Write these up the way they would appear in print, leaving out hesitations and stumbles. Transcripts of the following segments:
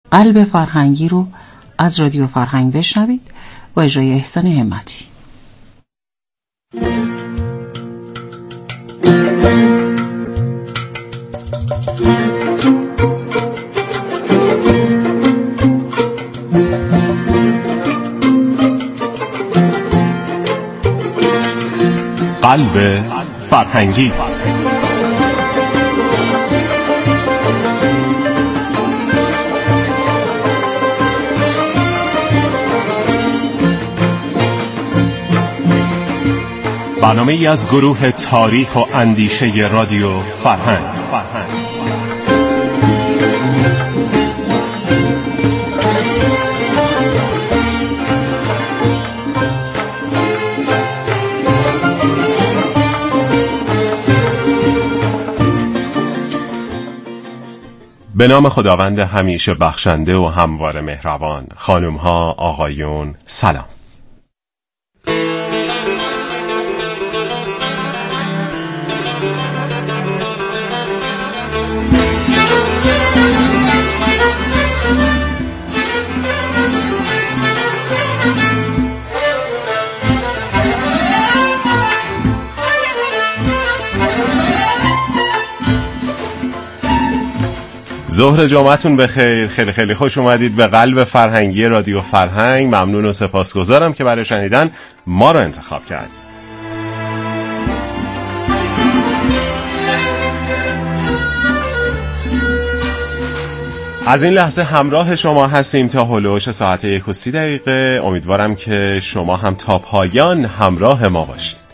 قلب فرهنگی رو از رادیو فرهنگ بشنوید با اجرای احسان همتی. قلب فرهنگی. برنامه ای از گروه تاریخ و اندیشه رادیو فرهنگ. به نام خداوند همیشه بخشنده و هموار مهربان. خانم‌ها، آقایون، سلام. ظهر جمعتون بخیر. خیلی خیلی خوش اومدید به قلب فرهنگی رادیو فرهنگ. ممنون و سپاسگزارم که برای شنیدن ما رو انتخاب کردید. از این لحظه همراه شما هستیم تا هلوش ساعت 1:30. امیدوارم که شما هم تا پایان همراه ما باشید.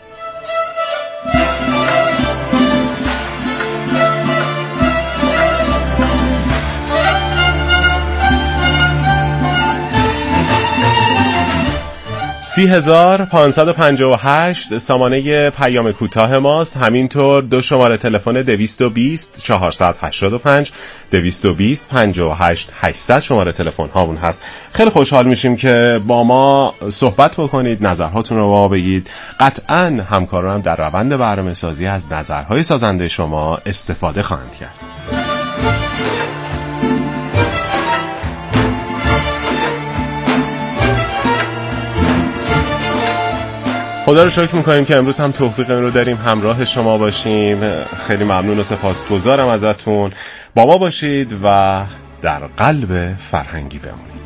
(30,558) سامانه پیام کوتاه ماست. همینطور دو شماره تلفن 220 485 220 58 800 شماره تلفن هامون هست. خیلی خوشحال میشیم که با ما صحبت بکنید، نظرهاتون رو با ما بگید. قطعاً همکارانم در روند برنامه‌سازی از نظرهای سازنده شما استفاده خواهند کرد. خدا رو شکر میکنیم که امروز هم توفیق این رو داریم همراه شما باشیم. خیلی ممنون و سپاسگزارم ازتون. با ما باشید و در قلب فرهنگی بمونید.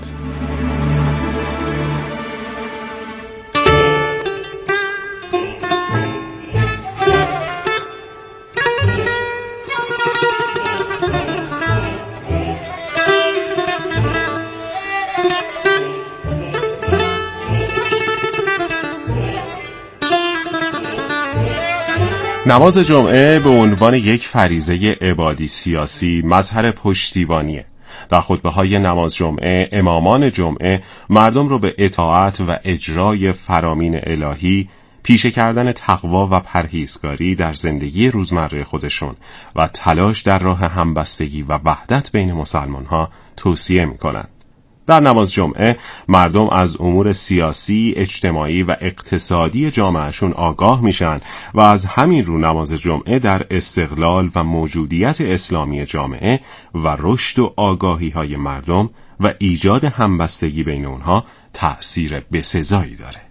نماز جمعه به عنوان یک فریضه عبادی سیاسی مظهر پشتیبانیه. در خطبه‌های نماز جمعه امامان جمعه مردم رو به اطاعت و اجرای فرامین الهی، پیشه کردن تقوا و پرهیزکاری در زندگی روزمره خودشون و تلاش در راه همبستگی و وحدت بین مسلمان‌ها توصیه می‌کنند. در نماز جمعه مردم از امور سیاسی، اجتماعی و اقتصادی جامعهشون آگاه میشن و از همین رو نماز جمعه در استقلال و موجودیت اسلامی جامعه و رشد و آگاهی های مردم و ایجاد همبستگی بین اونها تأثیر بسزایی داره.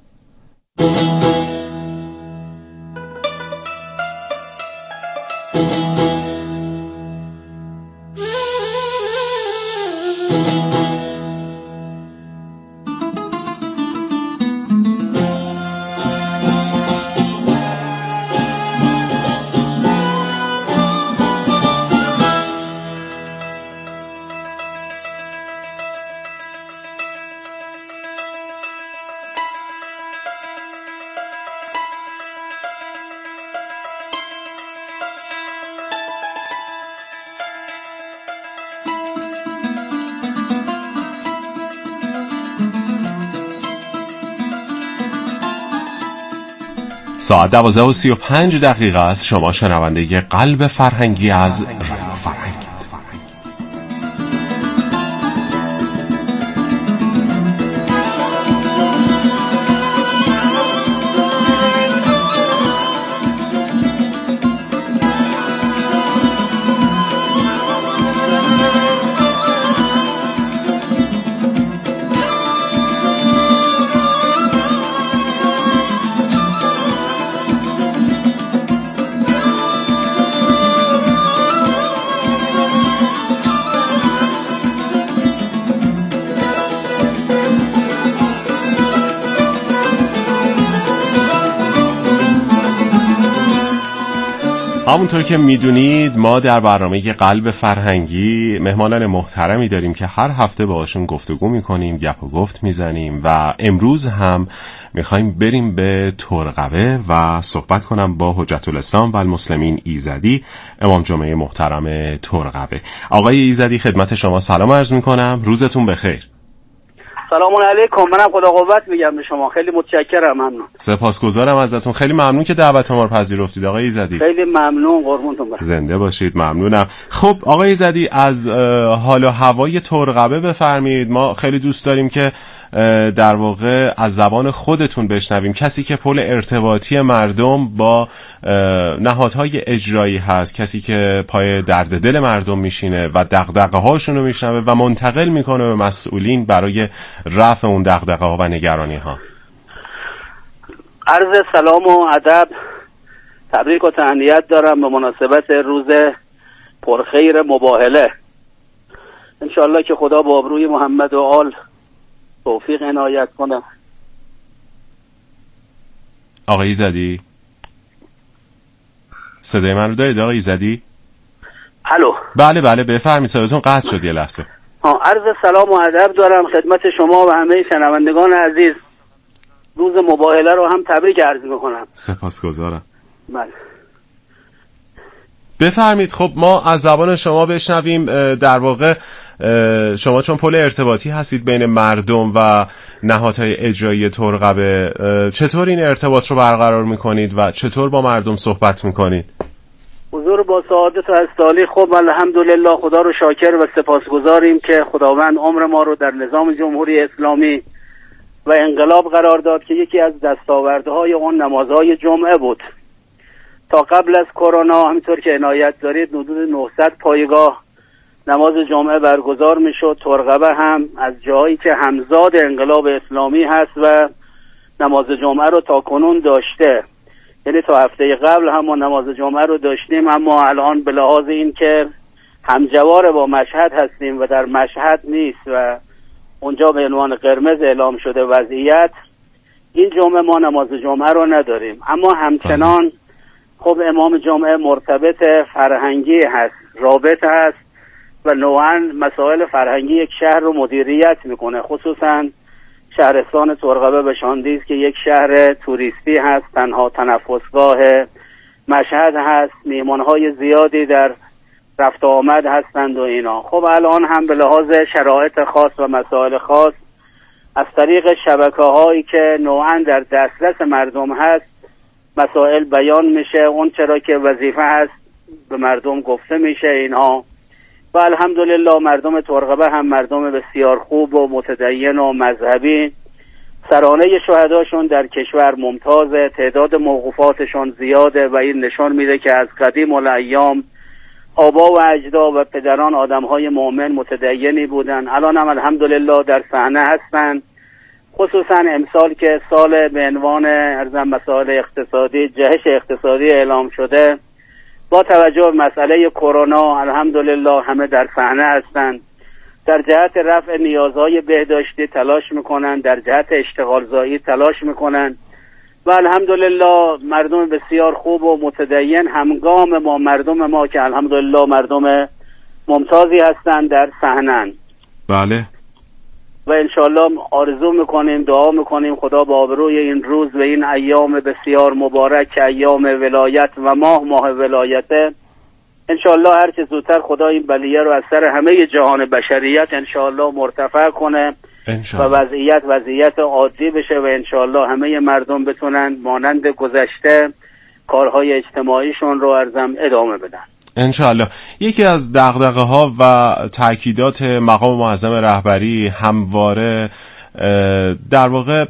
ساعت 12:35 است. شما شنونده قلب فرهنگی از رادیو فرهنگ. همونطور که میدونید ما در برنامه قلب فرهنگی مهمانان محترمی داریم که هر هفته باهاشون گفتگو میکنیم، گپ و گفت میزنیم و امروز هم میخوایم بریم به ترقبه و صحبت کنم با حجت الاسلام و المسلمین ایزدی، امام جمعه محترم ترقبه. آقای ایزدی خدمت شما سلام عرض میکنم، روزتون بخیر. سلام علیکم، منم خدا قوت میگم به شما، خیلی متشکرم، ممنون. سپاسگزارم ازتون، خیلی ممنون که دعوت ما رو پذیرفتید آقای ایزدی. خیلی ممنون، قربونتون برم. زنده باشید، ممنونم. خب آقای ایزدی از حال و هوای ترقبه بفرمایید. ما خیلی دوست داریم که در واقع از زبان خودتون بشنویم، کسی که پل ارتباطی مردم با نهادهای اجرایی هست، کسی که پای درد دل مردم میشینه و دغدغه هاشون رو میشنوه و منتقل میکنه به مسئولین برای رفع اون دغدغه ها و نگرانی ها. عرض سلام و ادب، تبریک و تهنیت دارم به مناسبت روز پرخیر مباهله. انشالله که خدا با ابروی محمد و آل توفیق عنایت کنه. آقای ایزدی صدای من رو دارید آقای ایزدی؟ الو. بله بله بفرمایید، صداتون قطع شد یه لحظه. عرض سلام و ادب دارم خدمت شما و همه شنوندگان عزیز. روز مباهله رو هم تبریک عرض میکنم. سپاسگزارم. بله بفرمید. خب ما از زبان شما بشنویم، در واقع شما چون پل ارتباطی هستید بین مردم و نهادهای اجرایی ترقبه، چطور این ارتباط رو برقرار میکنید و چطور با مردم صحبت میکنید؟ حضور با سعادت و استعالی. خب الحمدلله، خدا رو شاکر و سپاسگزاریم که خداوند عمر ما رو در نظام جمهوری اسلامی و انقلاب قرار داد که یکی از دستاوردهای اون نمازهای جمعه بود. تا قبل از کرونا همینطور که عنایت دارید حدود 900 پایگاه نماز جمعه برگزار میشد. ترقبه هم از جایی که همزاد انقلاب اسلامی هست و نماز جمعه رو تا کنون داشته، یعنی تا هفته قبل هم ما نماز جمعه رو داشتیم، اما الان به لحاظ این که همجوار با مشهد هستیم و در مشهد نیست و اونجا به عنوان قرمز اعلام شده وضعیت، این جمعه ما نماز جمعه رو نداریم. اما همچنان خب امام جمعه مرتبط فرهنگی هست، رابط هست و نوعاً مسائل فرهنگی یک شهر رو مدیریت میکنه. خصوصاً شهرستان ترقبه به شاندیز که یک شهر توریستی هست، تنها تنفسگاه مشهد هست، میهمانهای زیادی در رفت و آمد هستند و اینا. خب الان هم به لحاظ شرایط خاص و مسائل خاص از طریق شبکه‌هایی که نوعاً در دسترس مردم هست مسائل بیان میشه، اون چرا که وظیفه هست به مردم گفته میشه اینها. و الحمدلله مردم ترقبه هم مردم بسیار خوب و متدین و مذهبی، سرانه شهداشون در کشور ممتازه، تعداد موقوفاتشون زیاده و این نشان میده که از قدیم الایام آبا و اجداد و پدران آدمهای مؤمن متدینی بودن، الان هم الحمدلله در صحنه هستن. خصوصا امسال که سال به عنوان ارزم مسائل اقتصادی، جهش اقتصادی اعلام شده، با توجه به مسئله کرونا الحمدلله همه در صحنه هستند، در جهت رفع نیازهای بهداشتی تلاش میکنن، در جهت اشتغال زایی تلاش میکنن و الحمدلله مردم بسیار خوب و متدین همگام ما، مردم ما که الحمدلله مردم ممتازی هستند در صحنه. بله. و انشالله آرزو میکنیم، دعا میکنیم خدا با آبروی این روز و این ایام بسیار مبارک که ایام ولایت و ماه ولایته، انشالله هر چه زودتر خدا این بلیه رو از سر همه جهان بشریت انشالله مرتفع کنه و وضعیت عادی بشه و انشالله همه مردم بتونن مانند گذشته کارهای اجتماعیشون رو ارزم ادامه بدن انشاءالله. یکی از دغدغه‌ها و تاکیدات مقام معظم رهبری همواره در واقع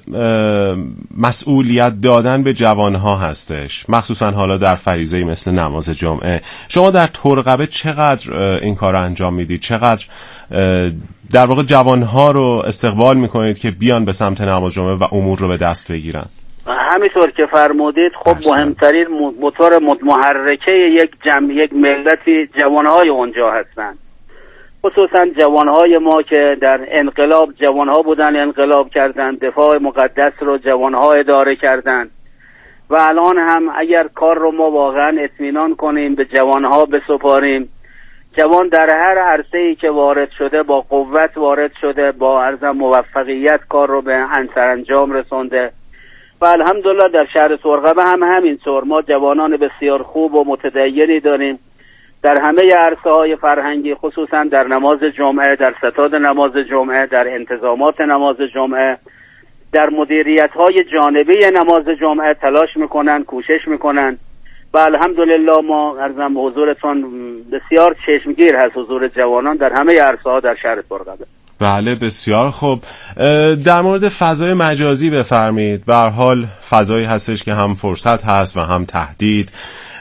مسئولیت دادن به جوانها هستش، مخصوصا حالا در فریضه‌ای مثل نماز جمعه. شما در ترقبه چقدر این کار رو انجام میدید؟ چقدر در واقع جوانها رو استقبال میکنید که بیان به سمت نماز جمعه و امور رو به دست بگیرن؟ همینطور که فرمودید، خب مهمترین موتور محرکه یک ملتی جوانهای اونجا هستند، خصوصا جوانهای ما که در انقلاب جوانها بودن، انقلاب کردن، دفاع مقدس رو جوانها اداره کردن و الان هم اگر کار رو ما واقعا اطمینان کنیم، به جوانها بسپاریم، جوان در هر عرصه‌ای که وارد شده با قوت وارد شده، با عرض موفقیت کار رو به سرانجام رسونده و الحمدلله در شهر سرخبه هم همینطور. ما جوانان بسیار خوب و متدینی داریم در همه عرصه‌های فرهنگی، خصوصا در نماز جمعه، در ستاد نماز جمعه، در انتظامات نماز جمعه، در مدیریت‌های جانبی نماز جمعه تلاش میکنن، کوشش میکنن و الحمدلله ما عرضم حضورتون بسیار چشمگیر هست حضور جوانان در همه عرصه‌ها در شهر سرخبه. بله بسیار خوب. در مورد فضای مجازی بفرمایید. به هر حال فضایی هستش که هم فرصت هست و هم تهدید.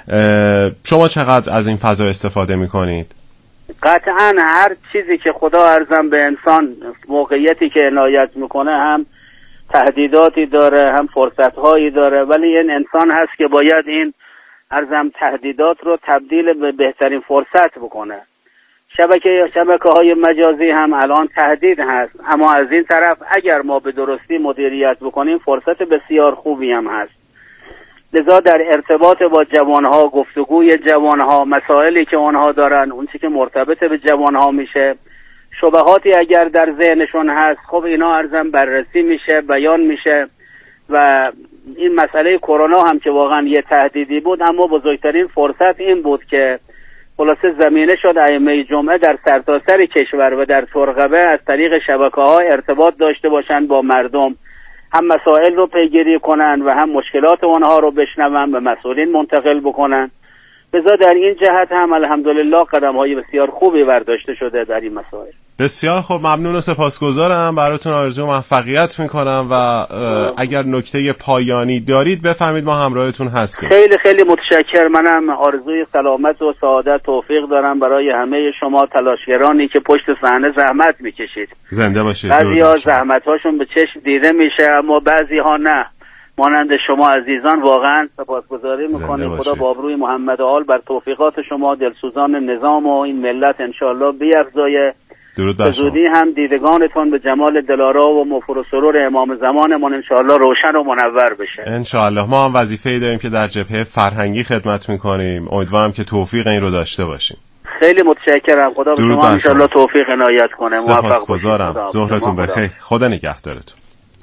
شما چقدر از این فضا استفاده میکنید؟ قطعا هر چیزی که خدا عرضم به انسان موقعیتی که عنایت میکنه هم تهدیداتی داره هم فرصتهایی داره، ولی این انسان هست که باید این عرضم تهدیدات رو تبدیل به بهترین فرصت بکنه. شبکه‌های مجازی هم الان تهدید هست، اما از این طرف اگر ما به درستی مدیریت بکنیم فرصت بسیار خوبی هم هست. لذا در ارتباط با جوانها، گفتگوی جوانها، مسائلی که آنها دارن، اون چیزی که مرتبط به جوانها میشه، شبهاتی اگر در ذهنشون هست، خب اینا عرضم بررسی میشه، بیان میشه و این مسئله کرونا هم که واقعا یه تهدیدی بود، اما بزرگترین فرصت این بود که خلاصه زمینه شد ائمه جمعه در سرتاسر کشور و در سرخبه از طریق شبکه‌ها ارتباط داشته باشن با مردم، هم مسائل رو پیگیری کنن و هم مشکلات اونها رو بشنون و مسئولین منتقل بکنن. لذا در این جهت هم الحمدلله قدم‌های بسیار خوبی برداشته شده در این مسائل. بسیار خوب، ممنون و سپاسگزارم. براتون آرزوی موفقیت میکنم و اگر نکته پایانی دارید بفرمایید، ما همراهتون هستیم. خیلی خیلی متشکرم. منم آرزوی سلامت و سعادت توفیق دارم برای همه شما تلاشگرانی که پشت صحنه زحمت میکشید. زنده باشید. بعضی‌ها زحمت‌هاشون به چشم دیده میشه اما بعضی‌ها نه. مانند شما عزیزان واقعا سپاسگزاری میکنیم. خدا با آبروی محمد آل بر توفیقات شما دلسوزان نظام و این ملت انشاءالله بیفزایه. درود بر شما. زودی هم دیدگانتون به جمال دلارا و مفر و سرور امام زمانمون انشاءالله روشن و منور بشه. انشاءالله. ما هم وظیفه‌ای داریم که در جبهه فرهنگی خدمت میکنیم. امیدوارم که توفیق این رو داشته باشیم. خیلی متشکرم. خدا به شما انشاءالله توفیق عنایت کنه. موفق باشید. سپاسگزارم. ظهرتون بخیر. خدا نگهدارتون.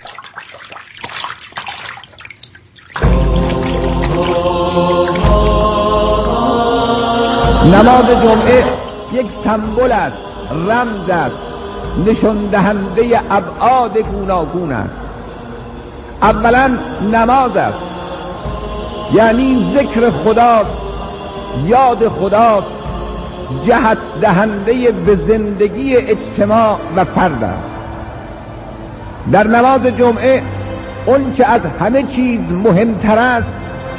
نماز جمعه یک سمبل است، رمز است، نشان دهنده ابعاد گوناگون است. اولا نماز است، یعنی ذکر خداست، یاد خداست، جهت دهنده به زندگی اجتماع و فرد است. در نماز جمعه اون که از همه چیز مهمتر است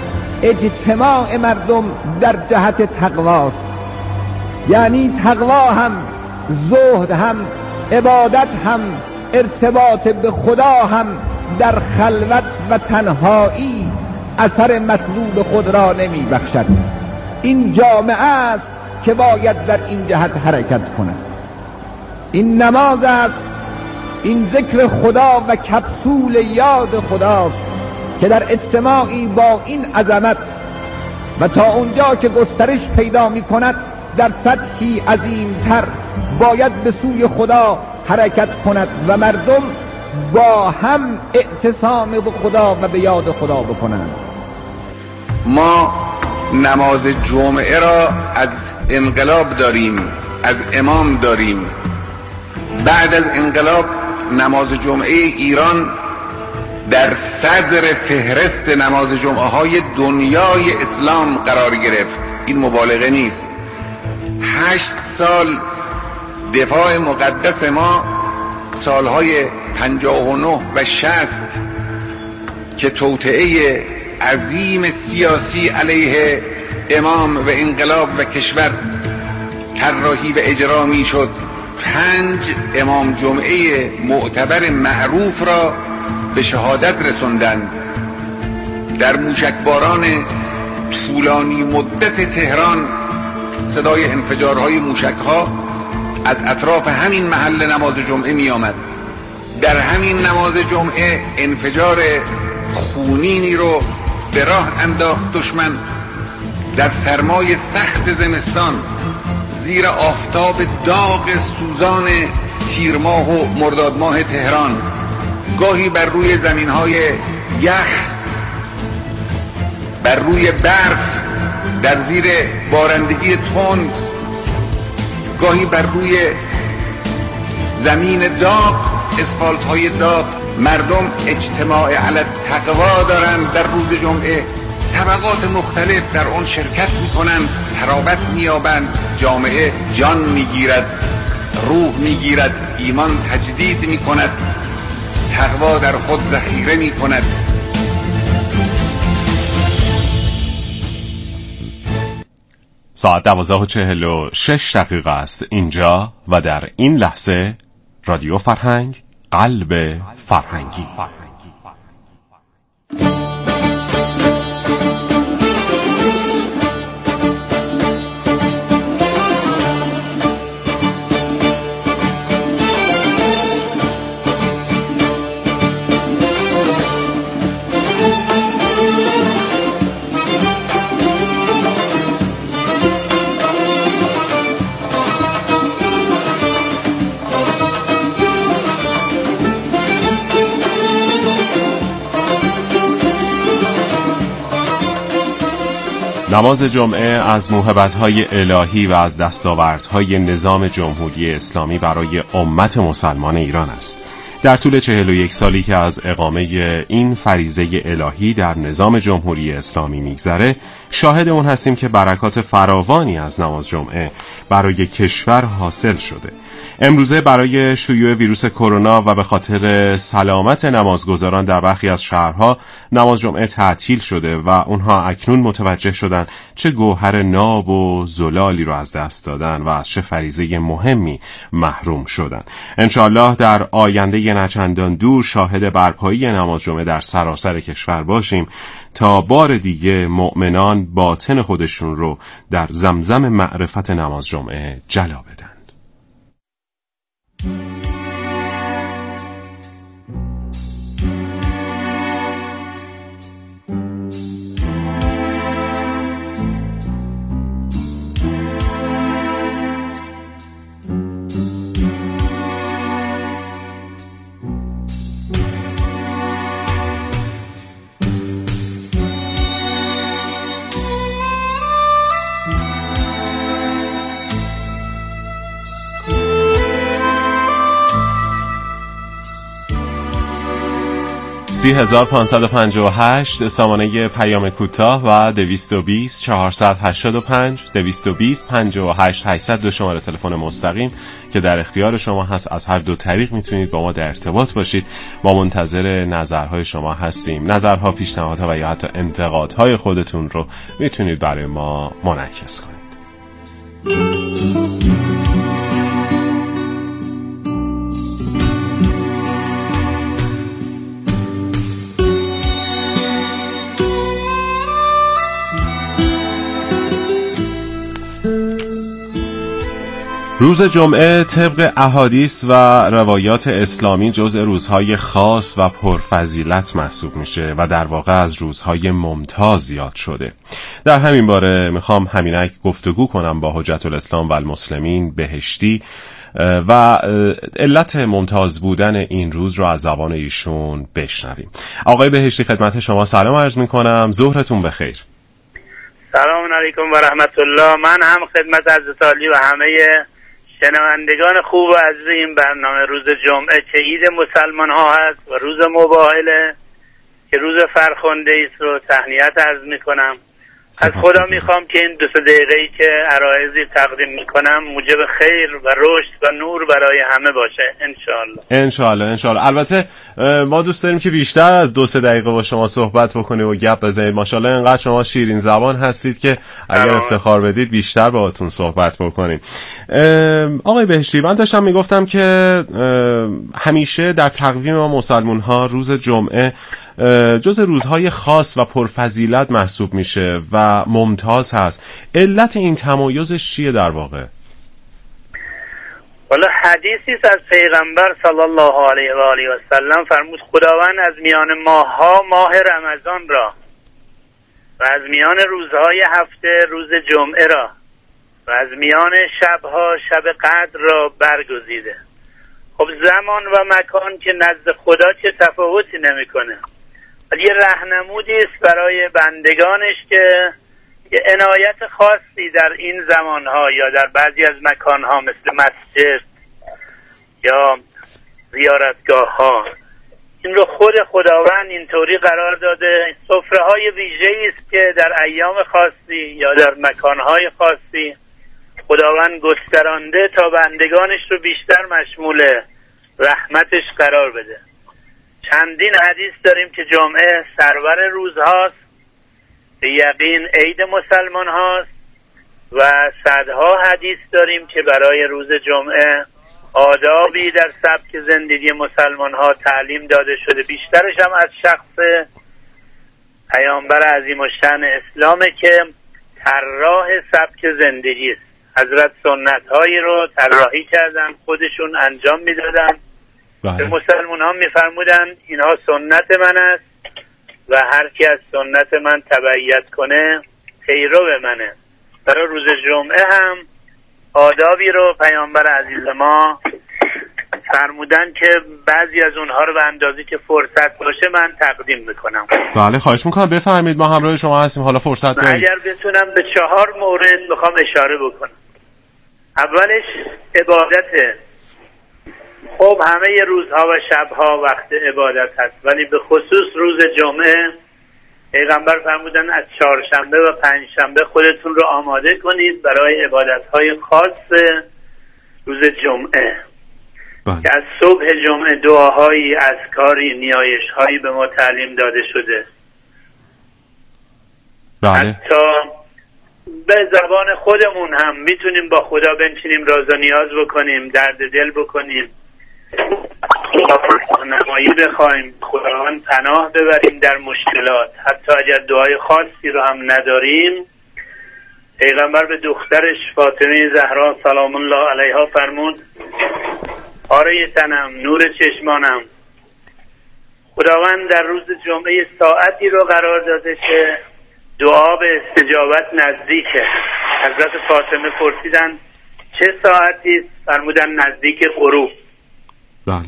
اجتماع مردم در جهت تقواست، یعنی تقوا هم، زهد هم، عبادت هم، ارتباط به خدا هم در خلوت و تنهایی اثر مطلوب خود را نمی بخشد. این جامعه است که باید در این جهت حرکت کند. این نماز است، این ذکر خدا و کپسول یاد خداست که در اجتماعی با این عظمت و تا اونجا که گسترش پیدا می کند در سطحی عظیمتر باید به سوی خدا حرکت کند و مردم با هم اعتصام به خدا و به یاد خدا بکنند. ما نماز جمعه را از انقلاب داریم، از امام داریم. بعد از انقلاب نماز جمعه ایران در صدر فهرست نماز جمعه های دنیای اسلام قرار گرفت. این مبالغه نیست. 8 سال دفاع مقدس ما، سالهای 59 و 60 که توطئه عظیم سیاسی علیه امام و انقلاب و کشور طراحی و اجرا می شد، 5 امام جمعه معتبر معروف را به شهادت رسوندند. در موشکباران طولانی مدت تهران صدای انفجارهای موشکها از اطراف همین محل نماز جمعه می آمد. در همین نماز جمعه انفجار خونینی رو به راه انداخت دشمن در سرمای سخت زمستان، زیر آفتاب داغ سوزان تیر ماه و مرداد ماه تهران، گاهی بر روی زمین‌های یخ، بر روی برف در زیر بارندگی تند، گاهی بر روی زمین داغ، اسفالت‌های داغ. مردم اجتماع علی التقوا دارند در روز جمعه، طبقات مختلف در آن شرکت می‌کنند، ترابط می‌یابند، جامعه جان می‌گیرد، روح می‌گیرد، ایمان تجدید می‌کند، تقوا در خود ذخیره می‌کند. ساعت 12:46 است اینجا و در این لحظه رادیو فرهنگ، قلب فرهنگی. نماز جمعه از موهبت‌های الهی و از دستاوردهای نظام جمهوری اسلامی برای امت مسلمان ایران است. در طول 41 سالی که از اقامه این فریضه الهی در نظام جمهوری اسلامی میگذره، شاهد اون هستیم که برکات فراوانی از نماز جمعه برای کشور حاصل شده. امروزه برای شیوع ویروس کرونا و به خاطر سلامت نمازگزاران در برخی از شهرها نماز جمعه تعطیل شده و اونها اکنون متوجه شدن چه گوهر ناب و زلالی رو از دست دادن و از چه فریضه مهمی محروم شدن. انشاءالله در آینده نچندان دور شاهد برپایی نماز جمعه در سراسر کشور باشیم تا بار دیگه مؤمنان باطن خودشون رو در زمزم معرفت نماز جمعه جلا بدن. سی 1558 سامانه پیام کوتاه و 220 485 220 58 802 شماره تلفن مستقیم که در اختیار شما هست. از هر دو طریق میتونید با ما در ارتباط باشید. ما منتظر نظرهای شما هستیم. نظرها، پیشنهادها و یا حتی انتقادهای خودتون رو میتونید برای ما منعکس کنید. روز جمعه طبق احادیث و روایات اسلامی جزء روزهای خاص و پرفضیلت محسوب میشه و در واقع از روزهای ممتاز یاد شده. در همین باره میخوام همینک گفتگو کنم با حجت الاسلام و المسلمین بهشتی و علت ممتاز بودن این روز رو از زبان ایشون بشنویم. آقای بهشتی خدمت شما سلام عرض میکنم، ظهرتون بخیر. سلام علیکم و رحمت الله. من هم خدمت حضرت عالی و همه شنوندگان خوب و عزیز این برنامه روز جمعه که عید مسلمان ها هست و روز مباهله که روز فرخنده است رو تهنیت عرض میکنم. از خدا میخوام که این 2 دقیقه‌ای که عرایضی تقدیم میکنم موجب خیر و رشد و نور برای همه باشه انشالله. البته ما دوست داریم که بیشتر از 2-3 دقیقه با شما صحبت بکنیم و گپ بزنید. ماشاءالله انقدر شما شیرین زبان هستید که اگر افتخار بدید بیشتر باهاتون صحبت بکنیم. آقای بهشتی، من داشتم میگفتم که همیشه در تقویم ما مسلمان ها روز جمعه جز روزهای خاص و پرفضیلت محسوب میشه و ممتاز هست. علت این تمایزش چیه در واقع؟ والا حدیثی است از پیغمبر صلی الله علیه و آله و سلم فرمود خداوند از میان ماه‌ها ماه رمضان را و از میان روزهای هفته روز جمعه را و از میان شبها شب قدر را برگزیده. خب زمان و مکان که نزد خدا چه تفاوتی نمیکنه، ولی یه راهنمودی است برای بندگانش که یه عنایت خاصی در این زمانها یا در بعضی از مکانها مثل مسجد یا زیارتگاه ها، این رو خود خداوند اینطوری قرار داده. سفره های ویژه‌ای است که در ایام خاصی یا در مکانهای خاصی خداوند گسترانده تا بندگانش رو بیشتر مشمول رحمتش قرار بده. چندین حدیث داریم که جمعه سرور روزهاست، به یقین عید مسلمان هاست، و صدها حدیث داریم که برای روز جمعه آدابی در سبک زندگی مسلمان ها تعلیم داده شده. بیشترش هم از شخص پیامبر عظیم الشأن اسلامه که طراح سبک زندگی است. حضرت سنت هایی رو طراحی کردن، خودشون انجام میدادن، به مسلمان ها میفرمودن اینها سنت من است و هر کی از سنت من تبعیت کنه پیرو منه. برای روز جمعه هم آدابی رو پیامبر عزیز ما فرمودن که بعضی از اونها رو به اندازی که فرصت باشه من تقدیم میکنم. بله خواهش میکنم بفرمایید، ما همراه شما هستیم. حالا فرصت دارید. اگر بتونم به 4 مورد میخوام اشاره بکنم. اولش عبادته. خب همه روزها و شبها وقت عبادت هست، ولی به خصوص روز جمعه پیغمبر فرمودن از 4شنبه و 5شنبه خودتون رو آماده کنید برای عبادت‌های خاص روز جمعه. که از صبح جمعه دعاهایی، اذکاری، نیایش‌هایی به ما تعلیم داده شده. حتی به زبان خودمون هم میتونیم با خدا بنشینیم راز و نیاز بکنیم، درد دل بکنیم، نمایی بخوایم، خداوند پناه ببریم در مشکلات. حتی اگر دعای خاصی رو هم نداریم، پیغمبر به دخترش فاطمه زهرا سلام الله علیها فرمود پاره تنم، نور چشمانم، خداوند در روز جمعه ساعتی رو قرار داده که دعا به استجابت نزدیکه. حضرت فاطمه پرسیدن چه ساعتی؟ فرمودن نزدیک غروب. بله.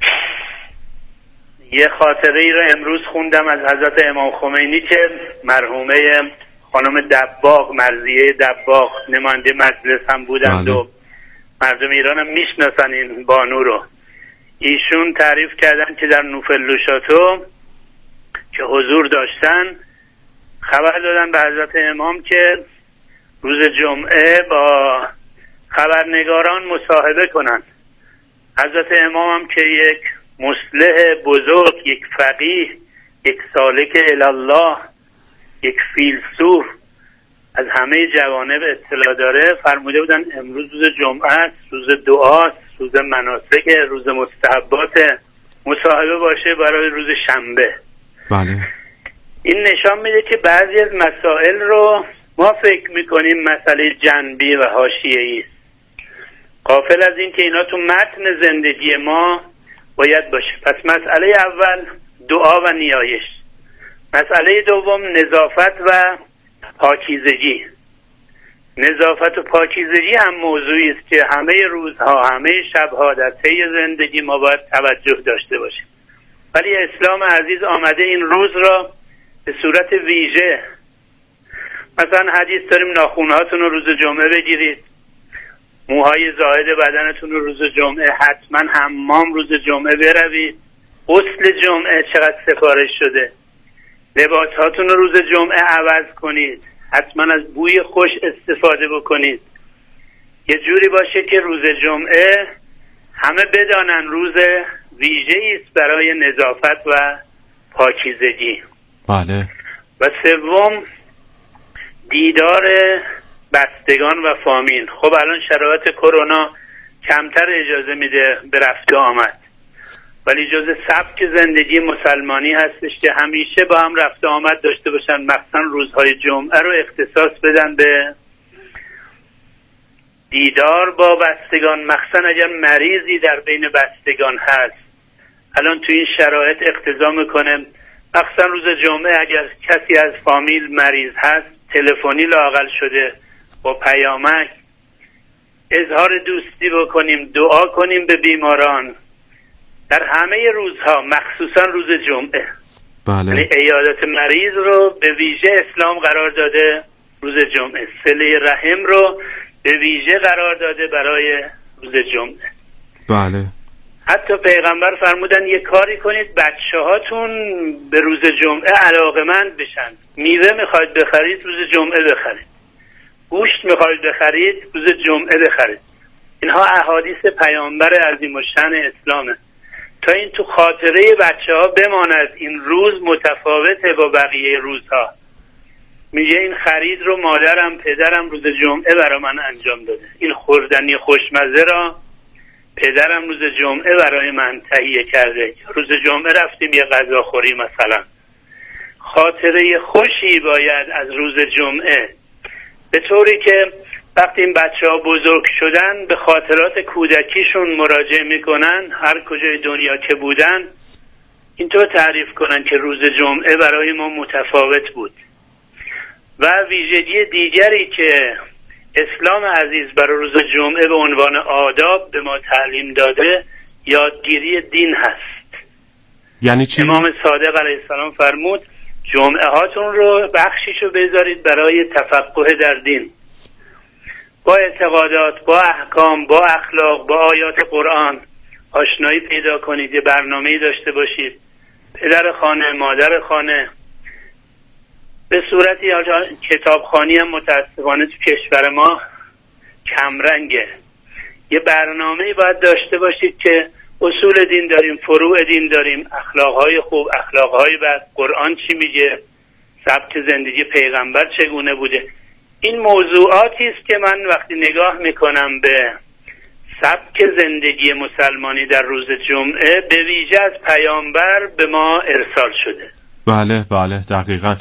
یه خاطره ای رو امروز خوندم از حضرت امام خمینی که مرحومه خانم دباغ، مرضیه دباغ، نماینده مجلس هم بودند و مردم ایران هم میشناسن این بانو رو. ایشون تعریف کردن که در نوفلوشاتو که حضور داشتن خبر دادن به حضرت امام که روز جمعه با خبرنگاران مصاحبه کنن. حضرت امام هم که یک مصلح بزرگ، یک فقیه، یک سالک الله، یک فیلسوف از همه جوانب اطلاع داره، فرموده بودن امروز روز جمعه است، روز دعاست، روز مناسک، روز مستحبات، مصاحبه باشه برای روز شنبه. بله. این نشان میده که بعضی از مسائل رو ما فکر میکنیم مسئله جنبی و حاشیه‌ای است، غافل از این که اینا تو متن زندگی ما باید باشه. پس مسئله اول دعا و نیایش، مسئله دوم نظافت و پاکیزگی. نظافت و پاکیزگی هم موضوعی است که همه روزها، همه شبها در طی زندگی ما باید توجه داشته باشیم. ولی اسلام عزیز آمده این روز را به صورت ویژه، مثلا حدیث داریم ناخونهاتون رو روز جمعه بگیرید، موهای زائد بدنتون رو روز جمعه، حتما حمام روز جمعه بروید، غسل جمعه چقدر سفارش شده، لباسهاتون رو روز جمعه عوض کنید، حتما از بوی خوش استفاده بکنید. یه جوری باشه که روز جمعه همه بدانن روز ویژه‌ای است برای نظافت و پاکیزگی. بله. و سوم دیدار بستگان و فامیل. خب الان شرایط کرونا کمتر اجازه میده به رفت و آمد، ولی جز سبک زندگی مسلمانی هستش که همیشه با هم رفت و آمد داشته باشن، مخصوصا روزهای جمعه رو اختصاص بدن به دیدار با بستگان، مخصوصا اگر مریضی در بین بستگان هست. الان تو این شرایط اقتضا میکنه مخصوصا روز جمعه اگر کسی از فامیل مریض هست تلفنی لااقل شده با پیامک اظهار دوستی بکنیم، دعا کنیم به بیماران در همه روزها، مخصوصا روز جمعه. بله. یعنی عیادت مریض رو به ویژه اسلام قرار داده روز جمعه، صله رحم رو به ویژه قرار داده برای روز جمعه. بله. حتی پیغمبر فرمودن یه کاری کنید بچه هاتون به روز جمعه علاقمند بشن. میوه میخواید بخرید روز جمعه بخرید، گوشت میخواید بخرید روز جمعه بخرید. اینها احادیث پیامبر عظیم الشأن اسلامه تا این تو خاطره بچه ها بماند این روز متفاوته با بقیه روزها. میگه این خرید رو مادرم پدرم روز جمعه برای من انجام داده، این خوردنی خوشمزه را پدرم روز جمعه برای من تهیه کرده، روز جمعه رفتیم یه غذا خوری مثلا. خاطره خوشی باید از روز جمعه، به طوری که وقتی این بچه ها بزرگ شدن به خاطرات کودکیشون مراجعه میکنن، هر کجای دنیا که بودن اینطور تعریف کنن که روز جمعه برای ما متفاوت بود. و ویژگی دیگری که اسلام عزیز برای روز جمعه به عنوان آداب به ما تعلیم داده یادگیری دین هست. یعنی چی؟ امام صادق علیه السلام فرمود جمعه هاتون رو بخشیشو بذارید برای تفقه در دین، با اعتقادات، با احکام، با اخلاق، با آیات قرآن آشنایی پیدا کنید، یه برنامه‌ای داشته باشید. پدر خانه، مادر خانه، به صورتی کتابخوانی هم متاسفانه تو کشور ما کمرنگه. یه برنامه‌ای باید داشته باشید که اصول دین داریم، فروع دین داریم، اخلاقهای خوب، اخلاقهای بد، قرآن چی میگه، سبک زندگی پیغمبر چگونه بوده. این موضوعاتی است که من وقتی نگاه میکنم به سبک زندگی مسلمانی در روز جمعه به ویژه از پیامبر به ما ارسال شده. بله بله دقیقاً.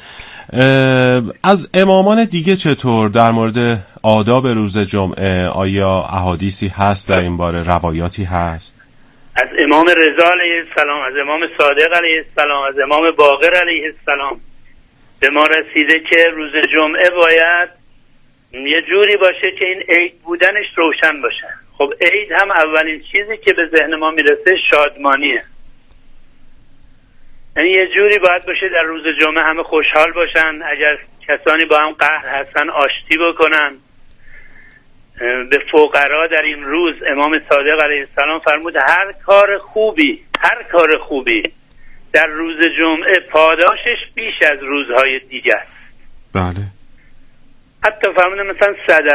از امامان دیگه چطور در مورد آداب روز جمعه آیا احادیثی هست در این باره، روایاتی هست؟ از امام رضا علیه السلام، از امام صادق علیه السلام، از امام باقر علیه السلام به ما رسیده که روز جمعه باید یه جوری باشه که این عید بودنش روشن باشه. خب عید هم اولین چیزی که به ذهن ما میرسه شادمانیه. یعنی یه جوری باید باشه در روز جمعه همه خوشحال باشن، اگر کسانی با هم قهر هستن آشتی بکنن. به فقرا در این روز امام صادق علیه السلام فرمود هر کار خوبی در روز جمعه پاداشش بیش از روزهای دیگه است. بله. حتی فرموده مثلا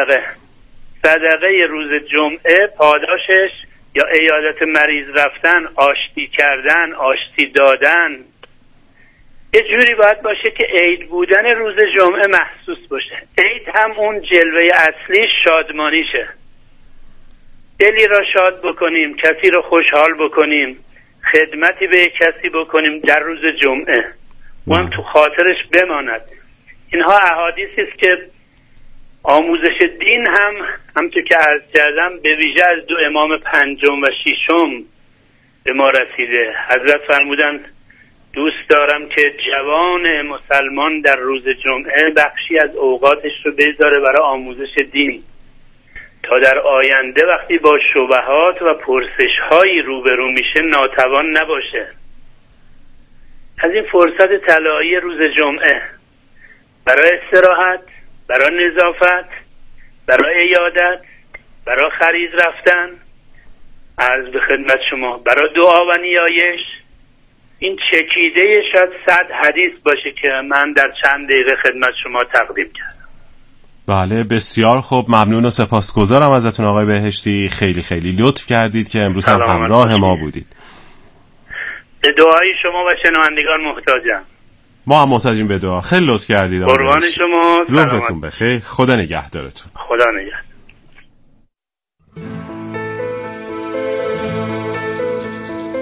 صدقه روز جمعه پاداشش یا عیادت مریض رفتن، آشتی کردن، آشتی دادن، یه جوری باید باشه که عید بودن روز جمعه محسوس باشه. عید هم اون جلوه اصلی شادمانیشه. دلی را شاد بکنیم، کسی را خوشحال بکنیم، خدمتی به کسی بکنیم در روز جمعه، اون تو خاطرش بماند. اینها احادیثی است که آموزش دین هم همونطور که عرض کردم به ویژه از دو امام پنجم و ششم به ما رسیده. حضرت فرمودن دوست دارم که جوان مسلمان در روز جمعه بخشی از اوقاتش رو بذاره برای آموزش دین تا در آینده وقتی با شبهات و پرسش‌هایی روبرو میشه ناتوان نباشه. از این فرصت طلایی روز جمعه برای استراحت، برای نظافت، برای عیادت، برای خرید رفتن، عرض به خدمت شما برای دعا و نیایش، این چکیده شاید 100 حدیث باشه که من در چند دقیقه خدمت شما تقدیم کردم. بله بسیار خوب، ممنون و سپاسگزارم ازتون آقای بهشتی. خیلی خیلی لطف کردید که امروز هم همراه ما بودید. به دعای شما و شنوندگان محتاجم. ما هم محتاجیم به دعا. خیلی لطف کردید. قربان شما. ظهرتون بخیر. خدا نگهدارتون. خدا نگهدار.